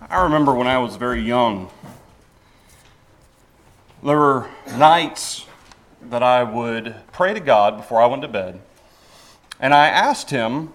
I remember when I was very young, there were nights that I would pray to God before I went to bed, and I asked Him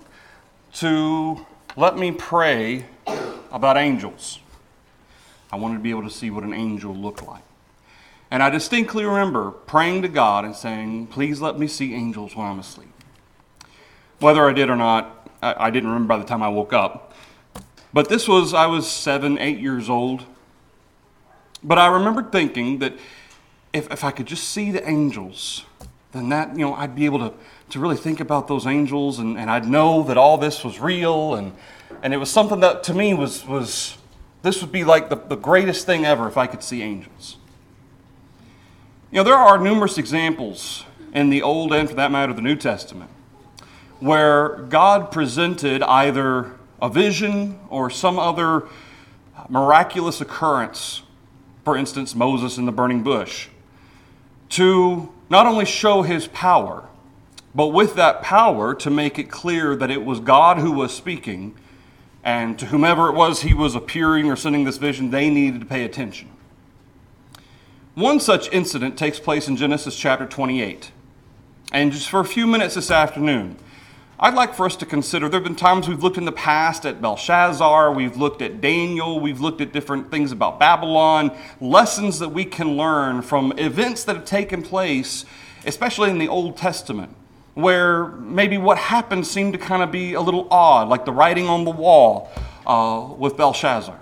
to let me pray about angels. I wanted to be able to see what an angel looked like. And I distinctly remember praying to God and saying, please let me see angels when I'm asleep. Whether I did or not, I didn't remember by the time I woke up. But I was 7, 8 years old. But I remembered thinking that if I could just see the angels, then that, I'd be able to really think about those angels and I'd know that all this was real. And it was something that to me was this would be like the greatest thing ever if I could see angels. There are numerous examples in the Old and, for that matter, the New Testament, where God presented either a vision or some other miraculous occurrence, for instance, Moses in the burning bush, to not only show His power, but with that power to make it clear that it was God who was speaking, and to whomever it was He was appearing or sending this vision, they needed to pay attention. One such incident takes place in Genesis chapter 28. And just for a few minutes this afternoon, I'd like for us to consider, there have been times we've looked in the past at Belshazzar, we've looked at Daniel, we've looked at different things about Babylon, lessons that we can learn from events that have taken place, especially in the Old Testament, where maybe what happened seemed to kind of be a little odd, like the writing on the wall with Belshazzar.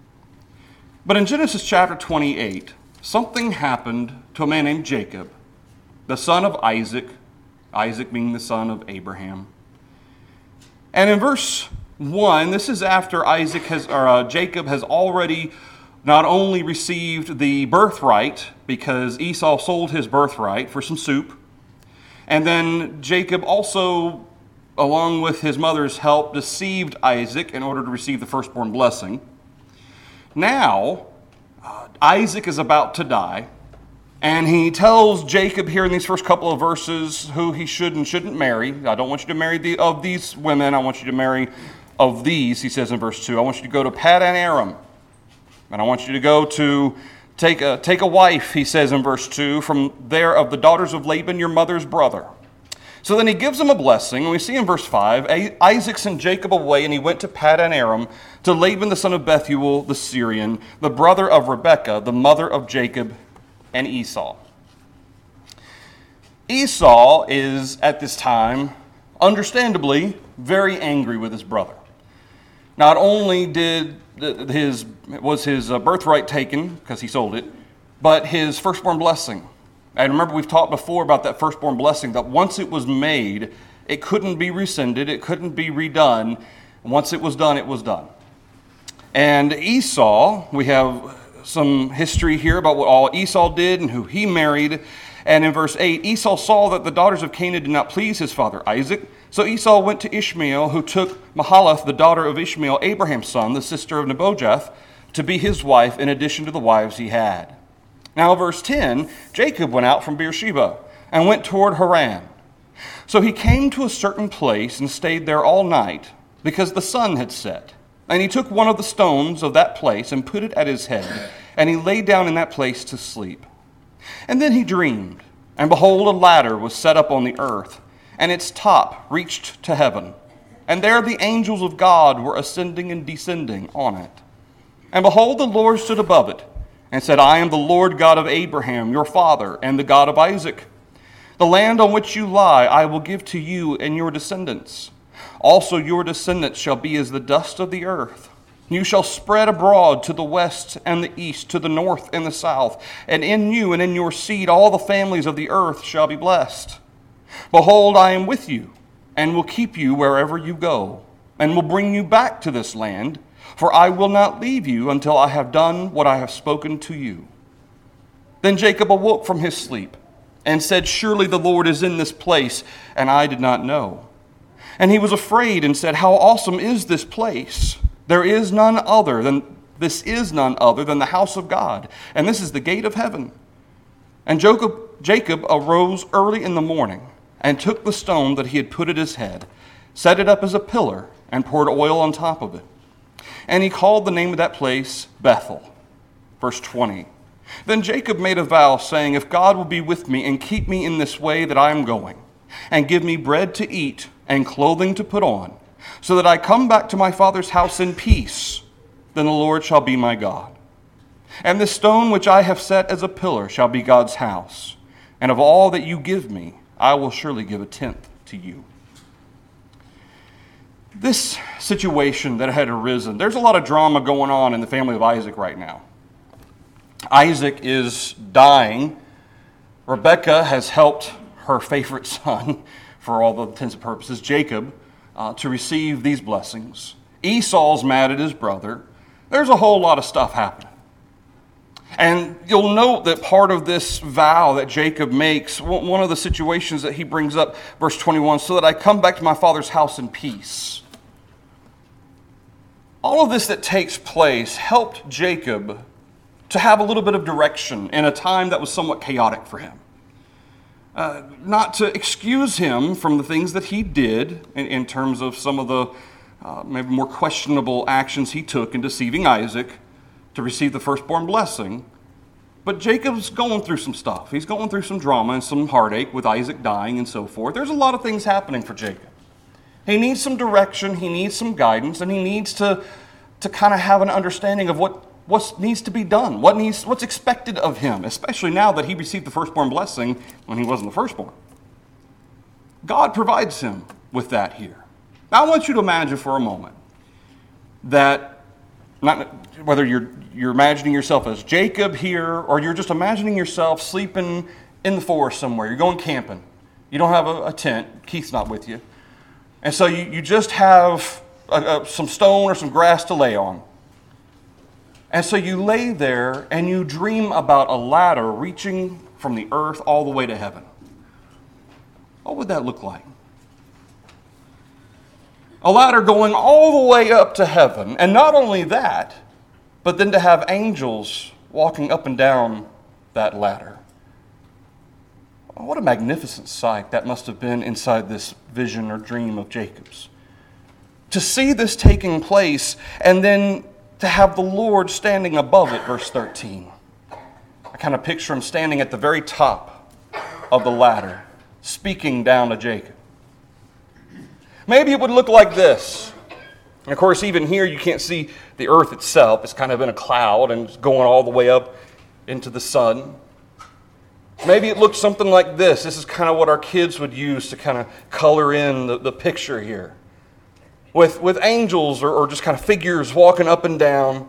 But in Genesis chapter 28, something happened to a man named Jacob, the son of Isaac, Isaac being the son of Abraham. And in verse 1, this is after Jacob has already not only received the birthright, because Esau sold his birthright for some soup, and then Jacob also, along with his mother's help, deceived Isaac in order to receive the firstborn blessing. Now, Isaac is about to die, and he tells Jacob here in these first couple of verses who he should and shouldn't marry. I don't want you to marry of these women. I want you to marry of these, he says in verse 2. I want you to go to Paddan Aram. And I want you to go to take a wife, he says in verse 2, from there of the daughters of Laban, your mother's brother. So then he gives him a blessing. And we see in verse 5, Isaac sent Jacob away, and he went to Paddan Aram to Laban the son of Bethuel the Syrian, the brother of Rebekah, the mother of Jacob and Esau. Esau is, at this time, understandably, very angry with his brother. Not only was his birthright taken, because he sold it, but his firstborn blessing. And remember, we've talked before about that firstborn blessing, that once it was made, it couldn't be rescinded, it couldn't be redone. Once it was done, it was done. And Esau, we have some history here about what all Esau did and who he married. And in verse 8, Esau saw that the daughters of Canaan did not please his father Isaac. So Esau went to Ishmael, who took Mahalath, the daughter of Ishmael, Abraham's son, the sister of Nebajoth, to be his wife in addition to the wives he had. Now verse 10, Jacob went out from Beersheba and went toward Haran. So he came to a certain place and stayed there all night because the sun had set. And he took one of the stones of that place and put it at his head, and he lay down in that place to sleep. And then he dreamed, and behold, a ladder was set up on the earth, and its top reached to heaven. And there the angels of God were ascending and descending on it. And behold, the Lord stood above it, and said, I am the Lord God of Abraham, your father, and the God of Isaac. The land on which you lie I will give to you and your descendants. Also your descendants shall be as the dust of the earth. You shall spread abroad to the west and the east, to the north and the south. And in you and in your seed all the families of the earth shall be blessed. Behold, I am with you, and will keep you wherever you go, and will bring you back to this land, for I will not leave you until I have done what I have spoken to you. Then Jacob awoke from his sleep, and said, Surely the Lord is in this place, and I did not know. And he was afraid and said, How awesome is this place! This is none other than the house of God, and this is the gate of heaven. And Jacob arose early in the morning, and took the stone that he had put at his head, set it up as a pillar, and poured oil on top of it. And he called the name of that place Bethel. Verse 20. Then Jacob made a vow, saying, if God will be with me and keep me in this way that I am going, and give me bread to eat and clothing to put on, so that I come back to my father's house in peace, then the Lord shall be my God. And this stone which I have set as a pillar shall be God's house. And of all that you give me, I will surely give a tenth to you. This situation that had arisen, there's a lot of drama going on in the family of Isaac right now. Isaac is dying. Rebekah has helped her favorite son, for all the intents and purposes, Jacob, to receive these blessings. Esau's mad at his brother. There's a whole lot of stuff happening. And you'll note that part of this vow that Jacob makes, one of the situations that he brings up, verse 21, so that I come back to my father's house in peace. All of this that takes place helped Jacob to have a little bit of direction in a time that was somewhat chaotic for him. Not to excuse him from the things that he did in terms of some of the maybe more questionable actions he took in deceiving Isaac to receive the firstborn blessing. But Jacob's going through some stuff. He's going through some drama and some heartache with Isaac dying and so forth. There's a lot of things happening for Jacob. He needs some direction, he needs some guidance, and he needs to kind of have an understanding of what needs to be done, what's expected of him, especially now that he received the firstborn blessing when he wasn't the firstborn. God provides him with that here. Now I want you to imagine for a moment that, not whether you're imagining yourself as Jacob here, or you're just imagining yourself sleeping in the forest somewhere. You're going camping. You don't have a tent. Keith's not with you. And so you just have some stone or some grass to lay on. And so you lay there and you dream about a ladder reaching from the earth all the way to heaven. What would that look like? A ladder going all the way up to heaven. And not only that, but then to have angels walking up and down that ladder. What a magnificent sight that must have been inside this vision or dream of Jacob's. To see this taking place and then to have the Lord standing above it, verse 13. I kind of picture him standing at the very top of the ladder, speaking down to Jacob. Maybe it would look like this. And of course, even here you can't see the earth itself. It's kind of in a cloud and it's going all the way up into the sun. Maybe it looks something like this. This is kind of what our kids would use to kind of color in the picture here. With angels or just kind of figures walking up and down.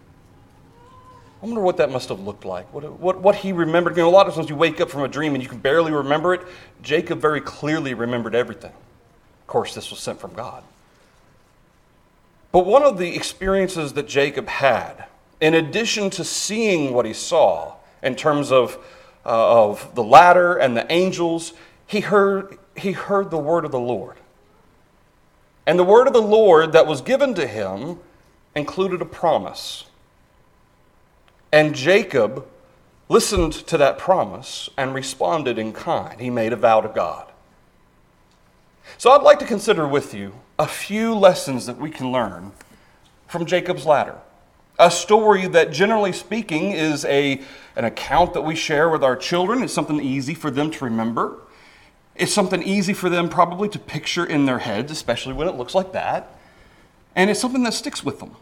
I wonder what that must have looked like. What he remembered. You know, a lot of times you wake up from a dream and you can barely remember it. Jacob very clearly remembered everything. Of course, this was sent from God. But one of the experiences that Jacob had, in addition to seeing what he saw in terms of the ladder and the angels, he heard the word of the Lord. And the word of the Lord that was given to him included a promise. And Jacob listened to that promise and responded in kind. He made a vow to God. So I'd like to consider with you a few lessons that we can learn from Jacob's ladder. A story that, generally speaking, is an account that we share with our children. It's something easy for them to remember. It's something easy for them probably to picture in their heads, especially when it looks like that. And it's something that sticks with them.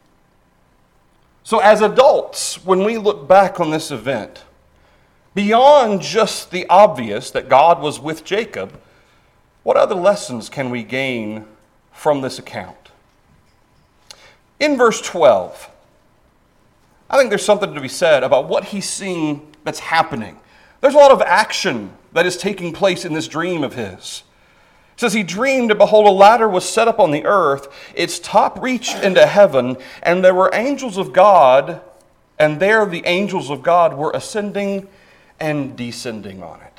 So as adults, when we look back on this event, beyond just the obvious that God was with Jacob, what other lessons can we gain from this account? In verse 12, I think there's something to be said about what he's seeing that's happening. There's a lot of action that is taking place in this dream of his. It says, he dreamed, and behold, a ladder was set up on the earth. Its top reached into heaven, and there were angels of God, and there the angels of God were ascending and descending on it.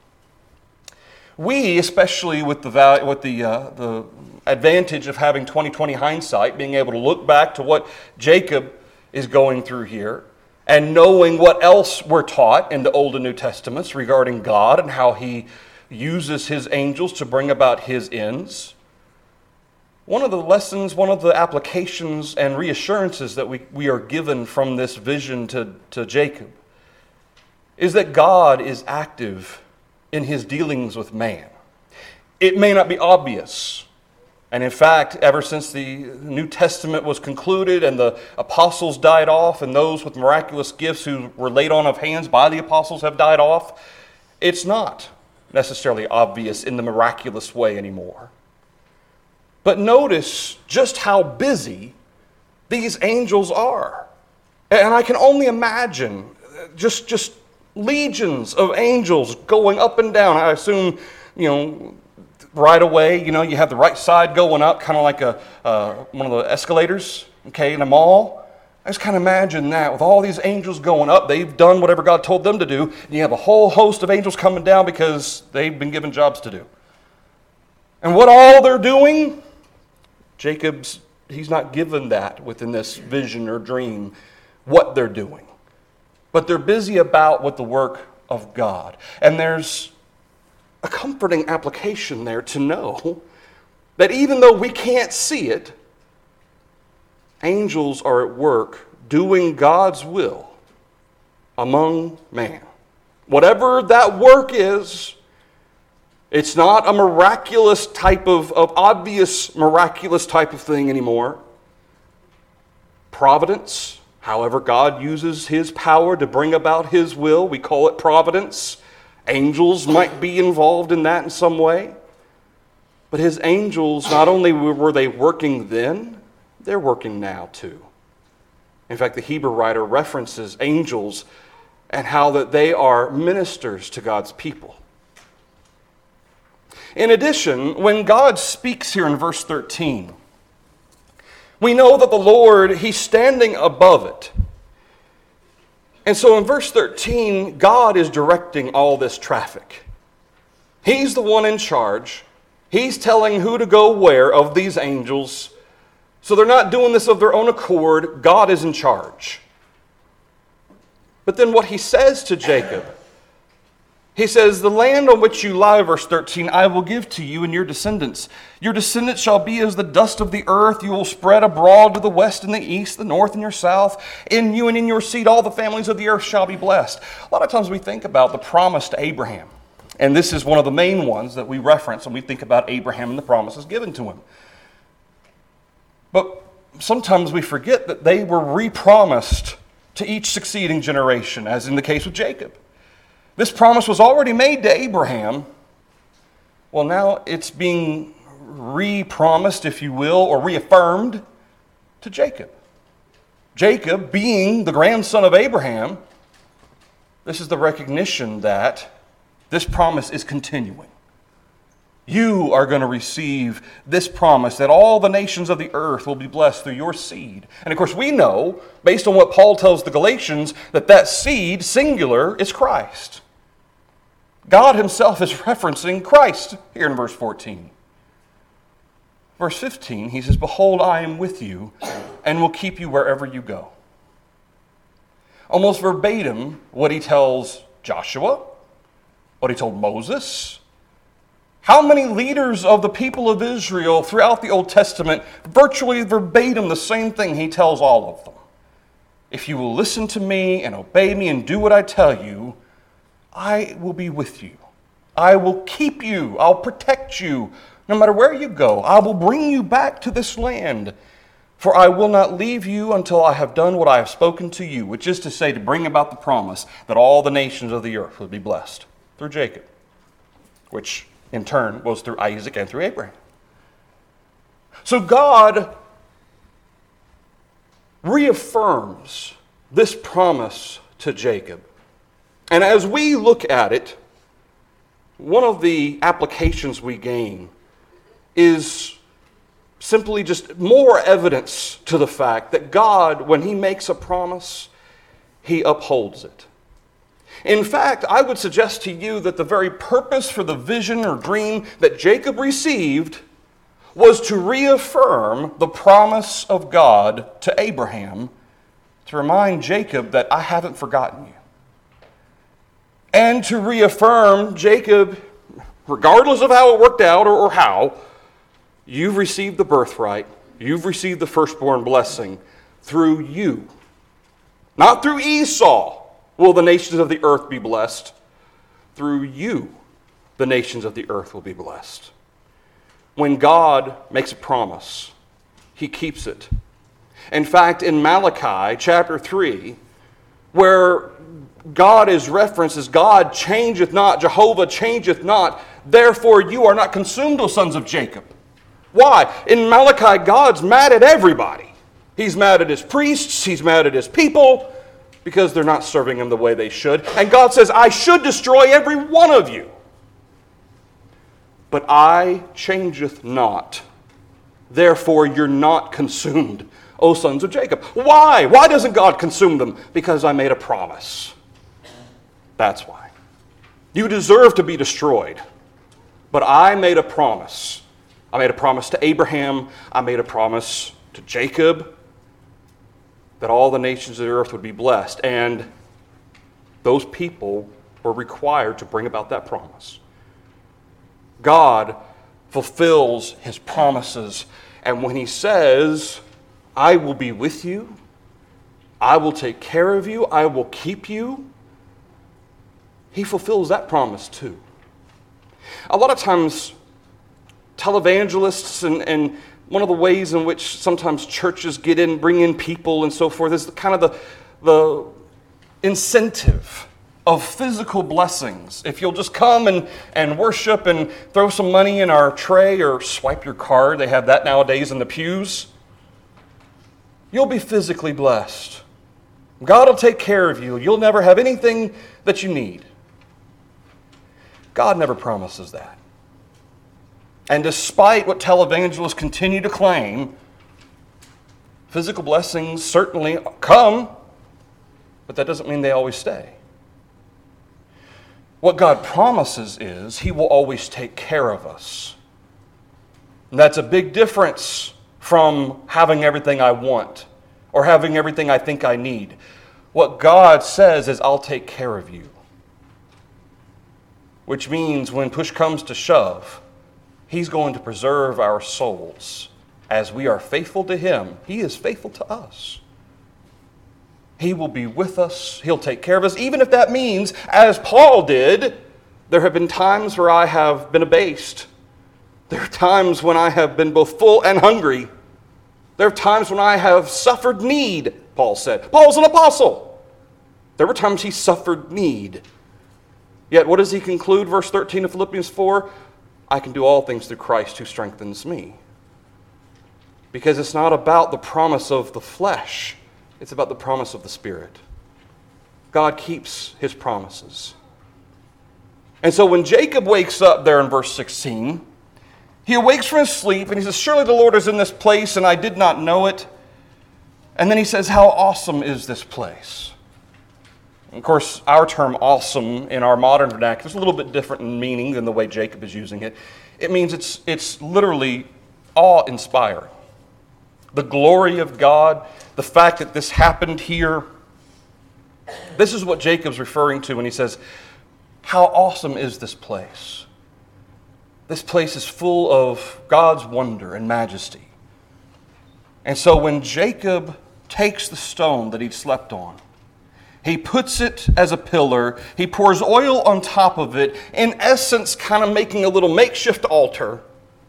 We, especially with the advantage of having 20/20 hindsight, being able to look back to what Jacob is going through here, and knowing what else we're taught in the Old and New Testaments regarding God and how he uses his angels to bring about his ends, one of the lessons, one of the applications and reassurances that we are given from this vision to Jacob is that God is active in his dealings with man. It may not be obvious. And in fact, ever since the New Testament was concluded and the apostles died off and those with miraculous gifts who were laid on of hands by the apostles have died off, it's not necessarily obvious in the miraculous way anymore. But notice just how busy these angels are. And I can only imagine just legions of angels going up and down. I assume, right away, you have the right side going up, kind of like one of the escalators, in a mall. I just kind of imagine that with all these angels going up. They've done whatever God told them to do. And you have a whole host of angels coming down because they've been given jobs to do. And what all they're doing, he's not given that within this vision or dream, what they're doing. But they're busy about with the work of God. And there's a comforting application there to know that even though we can't see it, angels are at work doing God's will among man. Whatever that work is, it's not a miraculous type of obvious miraculous type of thing anymore. Providence, however God uses his power to bring about his will, we call it providence. Angels might be involved in that in some way. But his angels, not only were they working then, they're working now too. In fact, the Hebrew writer references angels and how that they are ministers to God's people. In addition, when God speaks here in verse 13, we know that the Lord, he's standing above it. And so in verse 13, God is directing all this traffic. He's the one in charge. He's telling who to go where of these angels. So they're not doing this of their own accord. God is in charge. But then what he says to Jacob, he says, the land on which you lie, verse 13, I will give to you and your descendants. Your descendants shall be as the dust of the earth. You will spread abroad to the west and the east, the north and your south. In you and in your seed, all the families of the earth shall be blessed. A lot of times we think about the promise to Abraham. And this is one of the main ones that we reference when we think about Abraham and the promises given to him. But sometimes we forget that they were re-promised to each succeeding generation, as in the case with Jacob. This promise was already made to Abraham. Well, now it's being re-promised, if you will, or reaffirmed to Jacob. Jacob, being the grandson of Abraham, this is the recognition that this promise is continuing. You are going to receive this promise that all the nations of the earth will be blessed through your seed. And of course we know, based on what Paul tells the Galatians, that seed, singular, is Christ. God himself is referencing Christ here in verse 14. Verse 15, he says, behold, I am with you and will keep you wherever you go. Almost verbatim what he tells Joshua, what he told Moses. How many leaders of the people of Israel throughout the Old Testament, virtually verbatim the same thing he tells all of them. If you will listen to me and obey me and do what I tell you, I will be with you. I will keep you. I'll protect you. No matter where you go, I will bring you back to this land. For I will not leave you until I have done what I have spoken to you, which is to say, to bring about the promise that all the nations of the earth would be blessed through Jacob, which in turn was through Isaac and through Abraham. So God reaffirms this promise to Jacob. And as we look at it, one of the applications we gain is simply just more evidence to the fact that God, when he makes a promise, he upholds it. In fact, I would suggest to you that the very purpose for the vision or dream that Jacob received was to reaffirm the promise of God to Abraham, to remind Jacob that I haven't forgotten you. And to reaffirm Jacob, regardless of how it worked out or how, You've received the birthright. You've received the firstborn blessing through you. Not through Esau will the nations of the earth be blessed. Through you, the nations of the earth will be blessed. When God makes a promise, he keeps it. In fact, in Malachi chapter 3, where God is referenced as God changeth not, Jehovah changeth not, therefore you are not consumed, O sons of Jacob. Why? In Malachi, God's mad at everybody. He's mad at his priests, he's mad at his people, because they're not serving him the way they should. And God says, I should destroy every one of you. But I changeth not. Therefore you're not consumed, O sons of Jacob. Why? Why doesn't God consume them? Because I made a promise. That's why. You deserve to be destroyed. But I made a promise. I made a promise to Abraham. I made a promise to Jacob that all the nations of the earth would be blessed. And those people were required to bring about that promise. God fulfills his promises. And when he says, I will be with you, I will take care of you, I will keep you, he fulfills that promise too. A lot of times, televangelists and one of the ways in which sometimes churches get in, bring in people and so forth is kind of the incentive of physical blessings. If you'll just come and worship and throw some money in our tray or swipe your card, they have that nowadays in the pews, you'll be physically blessed. God will take care of you. You'll never have anything that you need. God never promises that. And despite what televangelists continue to claim, physical blessings certainly come, but that doesn't mean they always stay. What God promises is he will always take care of us. And that's a big difference from having everything I want or having everything I think I need. What God says is, I'll take care of you. Which means when push comes to shove, he's going to preserve our souls. As we are faithful to him, he is faithful to us. He will be with us. He'll take care of us, even if that means, as Paul did, there have been times where I have been abased. There are times when I have been both full and hungry. There are times when I have suffered need, Paul said. Paul's an apostle. There were times he suffered need. Yet what does he conclude? Verse 13 of Philippians 4, I can do all things through Christ who strengthens me. Because it's not about the promise of the flesh. It's about the promise of the Spirit. God keeps his promises. And so when Jacob wakes up there in verse 16, he awakes from his sleep and he says, surely the Lord is in this place and I did not know it. And then he says, how awesome is this place? Of course, our term awesome in our modern vernacular is a little bit different in meaning than the way Jacob is using it. It means it's literally awe-inspiring. The glory of God, the fact that this happened here. This is what Jacob's referring to when he says, how awesome is this place? This place is full of God's wonder and majesty. And so when Jacob takes the stone that he'd slept on, he puts it as a pillar. He pours oil on top of it, in essence, kind of making a little makeshift altar.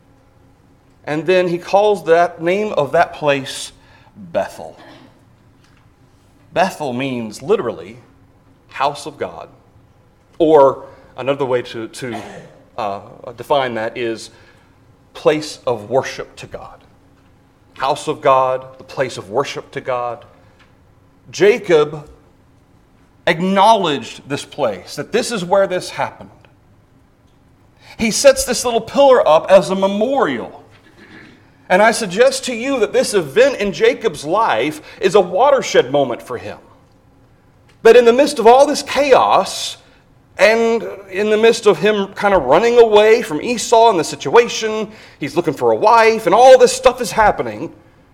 And then he calls that name of that place Bethel. Bethel means literally house of God. Or another way to define that is place of worship to God. House of God, the place of worship to God. Jacob acknowledged this place, that this is where this happened. He sets this little pillar up as a memorial. And I suggest to you that this event in Jacob's life is a watershed moment for him. That in the midst of all this chaos, and in the midst of him kind of running away from Esau and the situation, he's looking for a wife, and all this stuff is happening,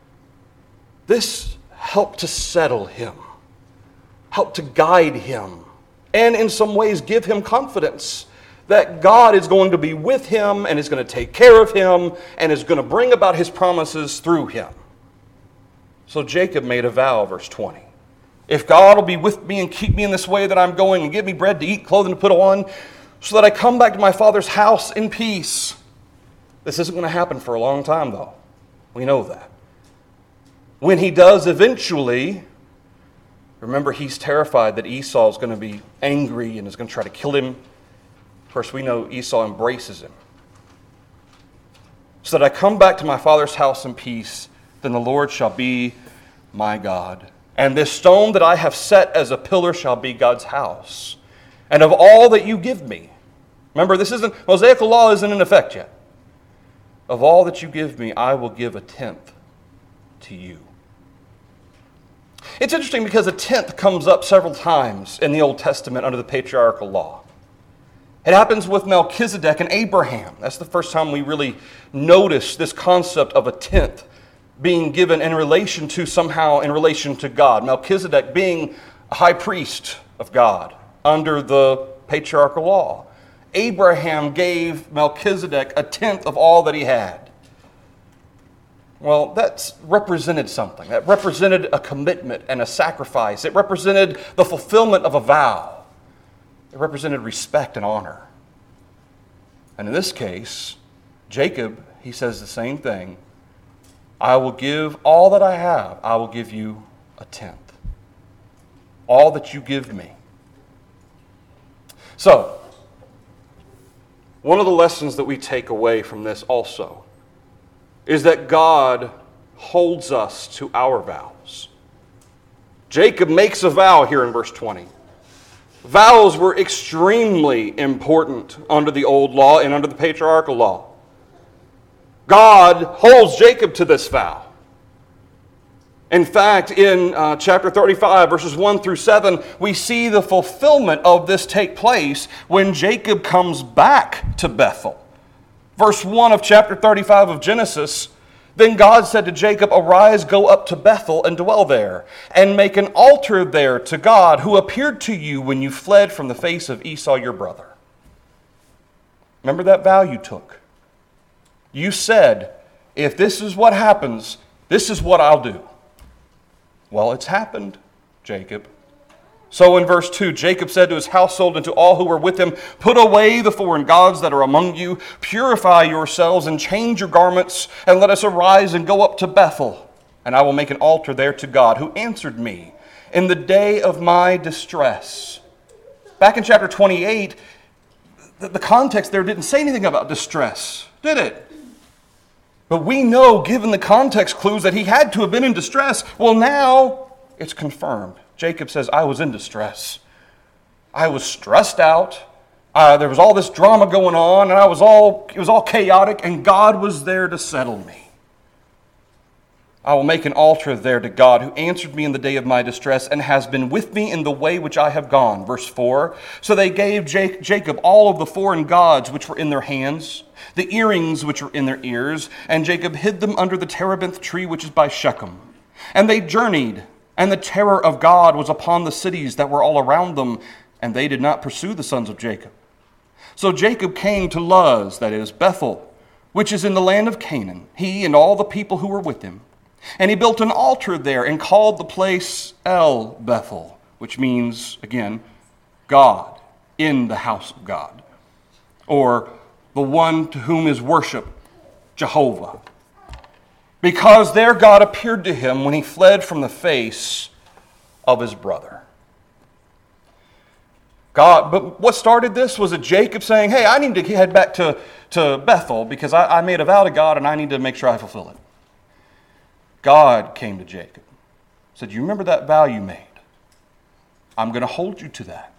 this helped to settle him, helped to guide him, and in some ways give him confidence that God is going to be with him and is going to take care of him and is going to bring about his promises through him. So Jacob made a vow, verse 20. If God will be with me and keep me in this way that I'm going and give me bread to eat, clothing to put on, so that I come back to my father's house in peace. This isn't going to happen for a long time, though. We know that. When he does eventually, remember he's terrified that Esau is going to be angry and is going to try to kill him. Of course, we know Esau embraces him. So that I come back to my father's house in peace, then the Lord shall be my God. And this stone that I have set as a pillar shall be God's house. And of all that you give me, remember, Mosaical law isn't in effect yet. Of all that you give me, I will give a tenth to you. It's interesting because a tenth comes up several times in the Old Testament under the patriarchal law. It happens with Melchizedek and Abraham. That's the first time we really notice this concept of a tenth being given in relation to God. Melchizedek being a high priest of God under the patriarchal law. Abraham gave Melchizedek a tenth of all that he had. Well, that represented something. That represented a commitment and a sacrifice. It represented the fulfillment of a vow. It represented respect and honor. And in this case, Jacob, he says the same thing. I will give all that I have. I will give you a tenth. All that you give me. So, one of the lessons that we take away from this also is that God holds us to our vows. Jacob makes a vow here in verse 20. Vows were extremely important under the old law and under the patriarchal law. God holds Jacob to this vow. In fact, in chapter 35, verses 1 through 7, we see the fulfillment of this take place when Jacob comes back to Bethel. Verse 1 of chapter 35 of Genesis, then God said to Jacob, arise, go up to Bethel and dwell there, and make an altar there to God who appeared to you when you fled from the face of Esau your brother. Remember that vow you took? You said, if this is what happens, this is what I'll do. Well, it's happened, Jacob. So in verse 2, Jacob said to his household and to all who were with him, put away the foreign gods that are among you, purify yourselves and change your garments, and let us arise and go up to Bethel. And I will make an altar there to God, who answered me in the day of my distress. Back in chapter 28, the context there didn't say anything about distress, did it? But we know, given the context clues, that he had to have been in distress. Well, now it's confirmed. Jacob says, I was in distress. I was stressed out. There was all this drama going on, and it was all chaotic, and God was there to settle me. I will make an altar there to God, who answered me in the day of my distress, and has been with me in the way which I have gone. Verse 4, so they gave Jacob all of the foreign gods which were in their hands, the earrings which were in their ears, and Jacob hid them under the terebinth tree which is by Shechem. And they journeyed, and the terror of God was upon the cities that were all around them, and they did not pursue the sons of Jacob. So Jacob came to Luz, that is, Bethel, which is in the land of Canaan, he and all the people who were with him. And he built an altar there and called the place El Bethel, which means, again, God, in the house of God, or the one to whom is worship, Jehovah. Because there God appeared to him when he fled from the face of his brother. But what started this was Jacob saying, hey, I need to head back to Bethel because I made a vow to God and I need to make sure I fulfill it. God came to Jacob, said, you remember that vow you made? I'm going to hold you to that.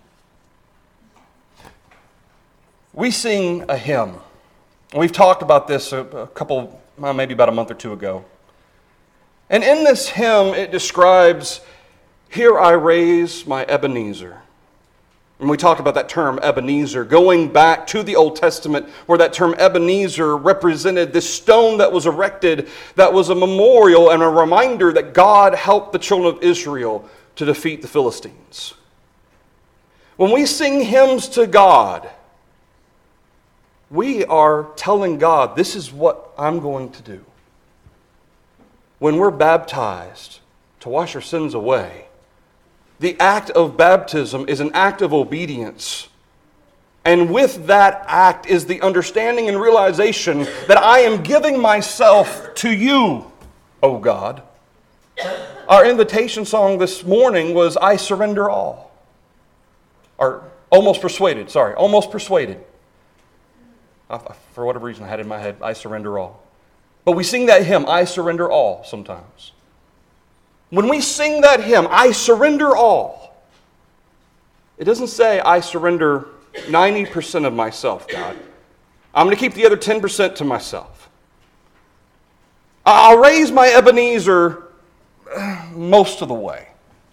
We sing a hymn. We've talked about this maybe about a month or two ago. And in this hymn, it describes, here I raise my Ebenezer. And we talked about that term, Ebenezer, going back to the Old Testament, where that term Ebenezer represented this stone that was erected, that was a memorial and a reminder that God helped the children of Israel to defeat the Philistines. When we sing hymns to God, we are telling God, this is what I'm going to do. When we're baptized to wash our sins away, the act of baptism is an act of obedience. And with that act is the understanding and realization that I am giving myself to you, O God. Our invitation song this morning was, I surrender all. Or almost persuaded. For whatever reason I had in my head, I surrender all. But we sing that hymn, I surrender all, sometimes. When we sing that hymn, I surrender all, it doesn't say I surrender 90% of myself, God. I'm going to keep the other 10% to myself. I'll raise my Ebenezer most of the way.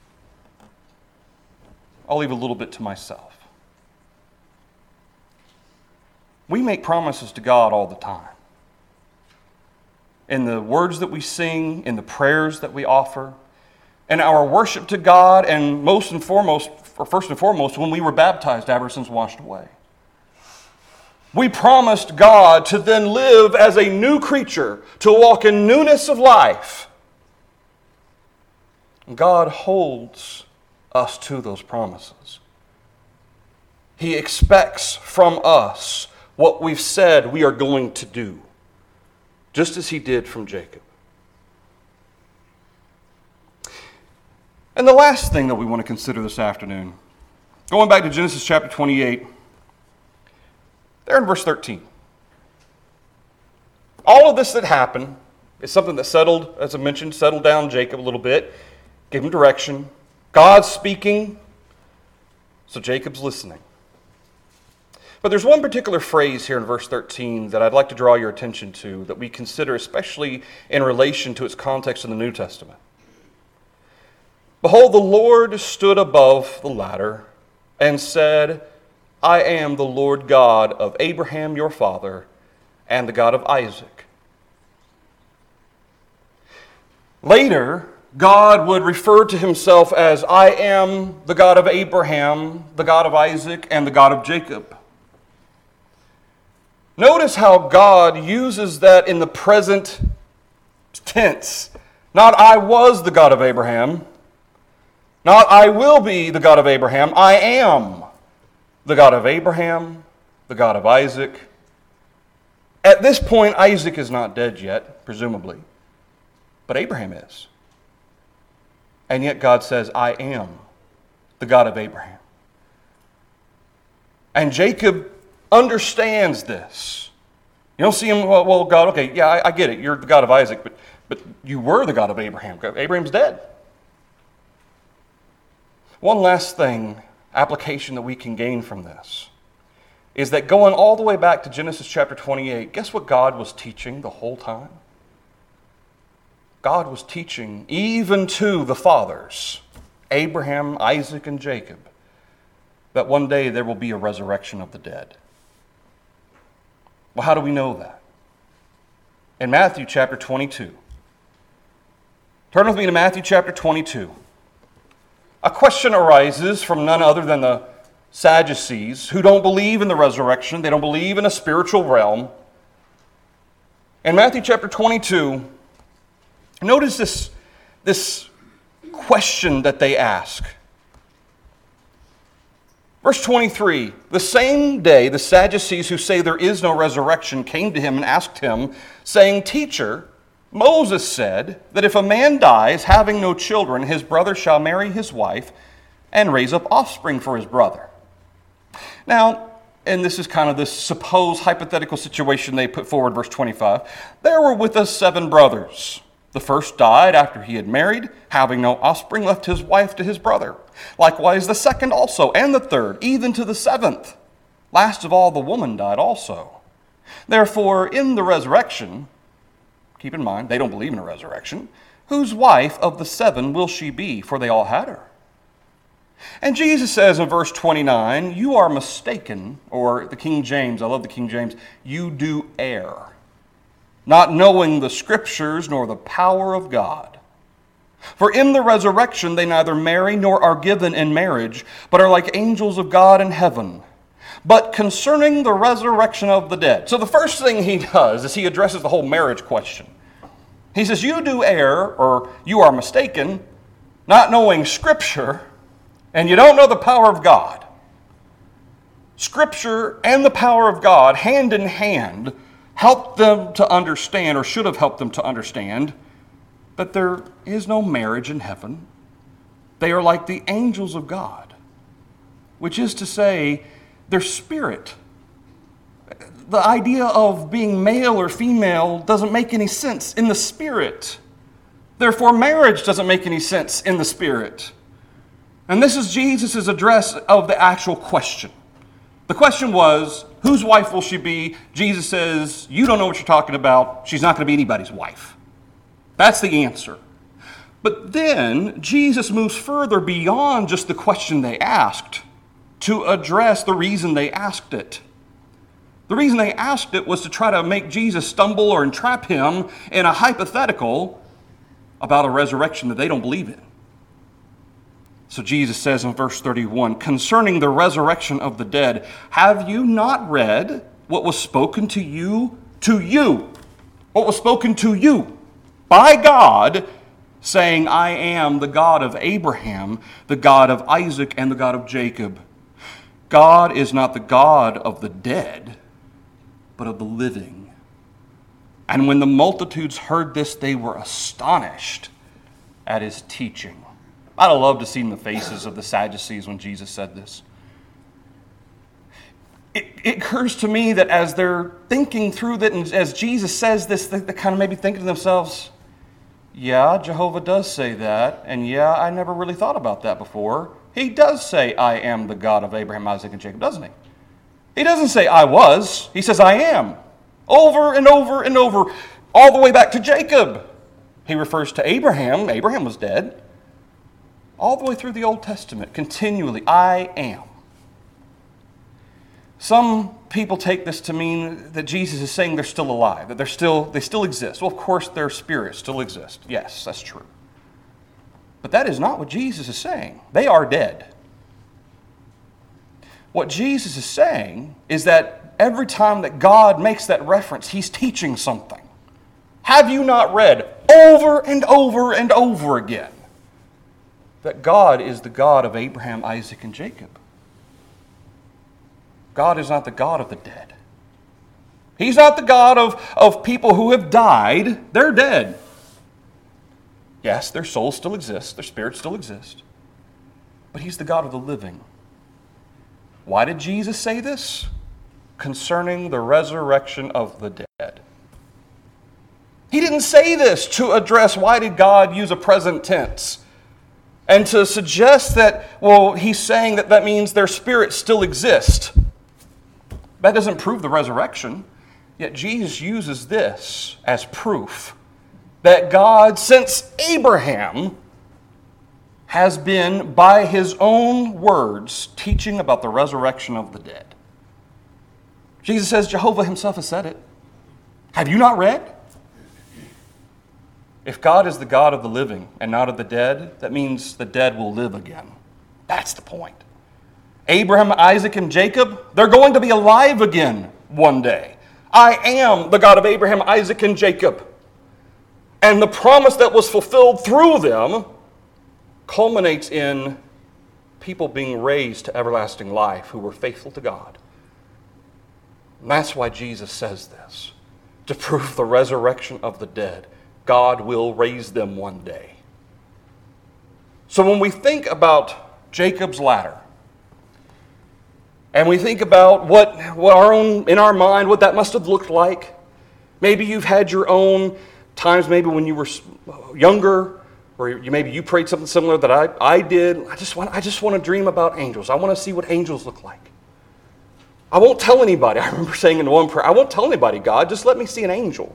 I'll leave a little bit to myself. We make promises to God all the time. In the words that we sing, in the prayers that we offer, in our worship to God, and first and foremost, when we were baptized, to have our sins washed away. We promised God to then live as a new creature, to walk in newness of life. And God holds us to those promises. He expects from us what we've said we are going to do, just as he did from Jacob. And the last thing that we want to consider this afternoon, going back to Genesis chapter 28, there in verse 13. All of this that happened is something that settled, as I mentioned, settled down Jacob a little bit, gave him direction. God's speaking, so Jacob's listening. But there's one particular phrase here in verse 13 that I'd like to draw your attention to, that we consider especially in relation to its context in the New Testament. Behold, the Lord stood above the ladder and said, I am the Lord God of Abraham your father and the God of Isaac. Later, God would refer to himself as, I am the God of Abraham, the God of Isaac, and the God of Jacob. Notice how God uses that in the present tense. Not I was the God of Abraham. Not I will be the God of Abraham. I am the God of Abraham, the God of Isaac. At this point, Isaac is not dead yet, presumably. But Abraham is. And yet God says, I am the God of Abraham. And Jacob understands this. You don't see him, well, God, okay, yeah, I get it. You're the God of Isaac, but you were the God of Abraham. Abraham's dead. One last thing, application that we can gain from this, is that going all the way back to Genesis chapter 28, guess what God was teaching the whole time? God was teaching even to the fathers, Abraham, Isaac, and Jacob, that one day there will be a resurrection of the dead. Well, how do we know that? In Matthew chapter 22. Turn with me to Matthew chapter 22. A question arises from none other than the Sadducees, who don't believe in the resurrection. They don't believe in a spiritual realm. In Matthew chapter 22, notice this question that they ask. Verse 23, the same day the Sadducees who say there is no resurrection came to him and asked him, saying, Teacher, Moses said that if a man dies having no children, his brother shall marry his wife and raise up offspring for his brother. Now, and this is kind of this supposed hypothetical situation they put forward, verse 25. There were with us 7 brothers. The first died after he had married, having no offspring, left his wife to his brother. Likewise the second also, and the third, even to the 7th. Last of all, the woman died also. Therefore, in the resurrection, keep in mind, they don't believe in a resurrection, whose wife of the 7 will she be? For they all had her. And Jesus says in verse 29, you are mistaken, or the King James, I love the King James, you do err, not knowing the Scriptures nor the power of God. For in the resurrection they neither marry nor are given in marriage, but are like angels of God in heaven. but concerning the resurrection of the dead. So the first thing he does is he addresses the whole marriage question. He says, you do err, or you are mistaken, not knowing Scripture, and you don't know the power of God. Scripture and the power of God, hand in hand, help them to understand, or should have helped them to understand, that there is no marriage in heaven. They are like the angels of God, which is to say, their spirit. The idea of being male or female doesn't make any sense in the spirit. Therefore, marriage doesn't make any sense in the spirit. And this is Jesus' address of the actual question. The question was, whose wife will she be? Jesus says, you don't know what you're talking about. She's not going to be anybody's wife. That's the answer. But then Jesus moves further beyond just the question they asked to address the reason they asked it. The reason they asked it was to try to make Jesus stumble or entrap him in a hypothetical about a resurrection that they don't believe in. So Jesus says in verse 31, concerning the resurrection of the dead, have you not read what was spoken to you? What was spoken to you by God, saying, I am the God of Abraham, the God of Isaac, and the God of Jacob. God is not the God of the dead, but of the living. And when the multitudes heard this, they were astonished at his teaching. I'd have loved to see the faces of the Sadducees when Jesus said this. It occurs to me that as they're thinking through that, and as Jesus says this, they kind of maybe thinking to themselves, yeah, Jehovah does say that, and yeah, I never really thought about that before. He does say, I am the God of Abraham, Isaac, and Jacob, doesn't he? He doesn't say, I was. He says, I am. Over and over and over, all the way back to Jacob. He refers to Abraham. Abraham was dead. All the way through the Old Testament, continually, I am. Some people take this to mean that Jesus is saying they're still alive, that they still exist. Well, of course, their spirits still exist. Yes, that's true. But that is not what Jesus is saying. They are dead. What Jesus is saying is that every time that God makes that reference, he's teaching something. Have you not read over and over and over again that God is the God of Abraham, Isaac, and Jacob? God is not the God of the dead. He's not the God of people who have died. They're dead. Yes, their souls still exist. Their spirits still exist. But he's the God of the living. Why did Jesus say this? Concerning the resurrection of the dead. He didn't say this to address why did God use a present tense and to suggest that, well, he's saying that means their spirits still exist. That doesn't prove the resurrection. Yet Jesus uses this as proof that God, since Abraham, has been, by his own words, teaching about the resurrection of the dead. Jesus says Jehovah himself has said it. Have you not read? If God is the God of the living and not of the dead, that means the dead will live again. That's the point. Abraham, Isaac, and Jacob, they're going to be alive again one day. I am the God of Abraham, Isaac, and Jacob. And the promise that was fulfilled through them culminates in people being raised to everlasting life who were faithful to God. And that's why Jesus says this, to prove the resurrection of the dead. God will raise them one day. So when we think about Jacob's ladder, and we think about what in our mind, what that must have looked like. Maybe you've had your own times, maybe when you were younger, or maybe you prayed something similar that I did. I just want to dream about angels. I want to see what angels look like. I won't tell anybody. I remember saying in one prayer, I won't tell anybody, God, just let me see an angel.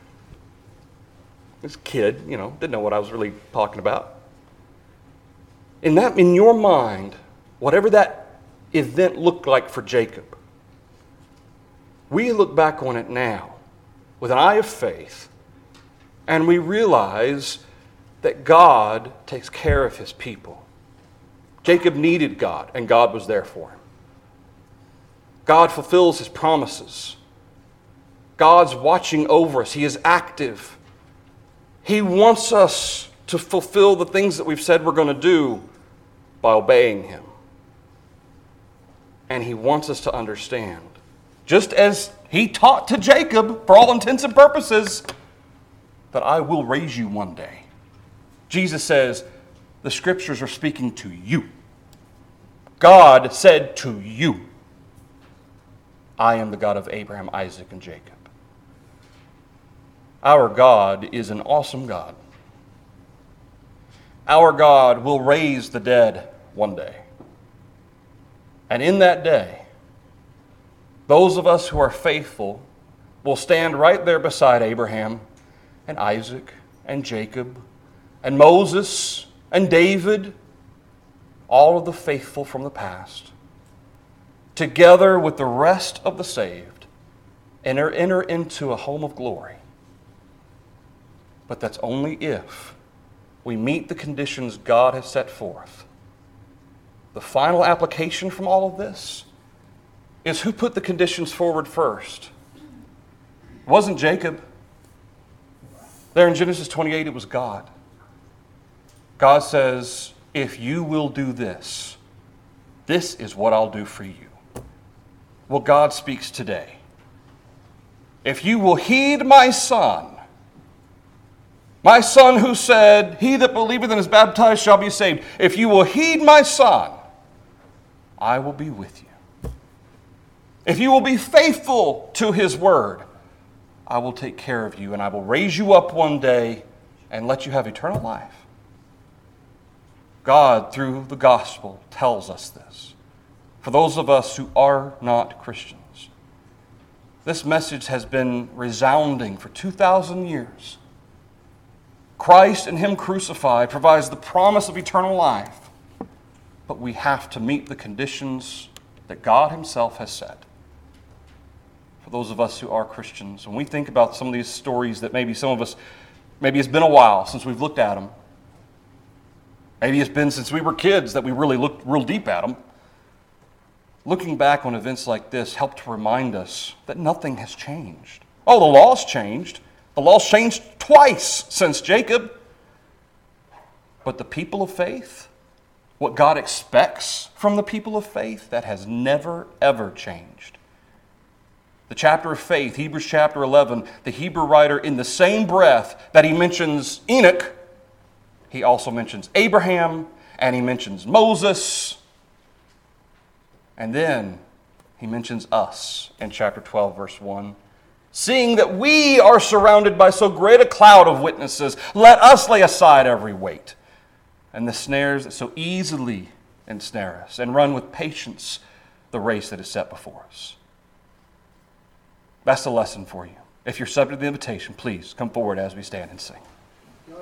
This kid, didn't know what I was really talking about. In your mind, whatever that event looked like for Jacob, we look back on it now with an eye of faith, and we realize that God takes care of his people. Jacob needed God, and God was there for him. God fulfills His promises. God's watching over us. He is active. He wants us to fulfill the things that we've said we're going to do by obeying Him. And He wants us to understand, just as He taught to Jacob, for all intents and purposes, that I will raise you one day. Jesus says, the Scriptures are speaking to you. God said to you, I am the God of Abraham, Isaac, and Jacob. Our God is an awesome God. Our God will raise the dead one day. And in that day, those of us who are faithful will stand right there beside Abraham and Isaac and Jacob and Moses and David, all of the faithful from the past, together with the rest of the saved, enter into a home of glory. But that's only if we meet the conditions God has set forth. The final application from all of this is who put the conditions forward first. It wasn't Jacob. There in Genesis 28, it was God. God says, if you will do this, this is what I'll do for you. Well, God speaks today. If you will heed my Son who said, he that believeth and is baptized shall be saved. If you will heed my Son, I will be with you. If you will be faithful to His word, I will take care of you, and I will raise you up one day and let you have eternal life. God, through the gospel, tells us this. For those of us who are not Christians, this message has been resounding for 2,000 years. Christ and Him crucified provides the promise of eternal life, but we have to meet the conditions that God Himself has set. For those of us who are Christians, when we think about some of these stories that maybe some of us, maybe it's been a while since we've looked at them. Maybe it's been since we were kids that we really looked real deep at them. Looking back on events like this helped to remind us that nothing has changed. Oh, the law's changed. The law's changed twice since Jacob. But the people of faith, what God expects from the people of faith, that has never, ever changed. The chapter of faith, Hebrews chapter 11, the Hebrew writer, in the same breath that he mentions Enoch, he also mentions Abraham, and he mentions Moses, and then he mentions us in chapter 12, verse 1. Seeing that we are surrounded by so great a cloud of witnesses, let us lay aside every weight and the snares that so easily ensnare us, and run with patience the race that is set before us. That's the lesson for you. If you're subject to the invitation, please come forward as we stand and sing.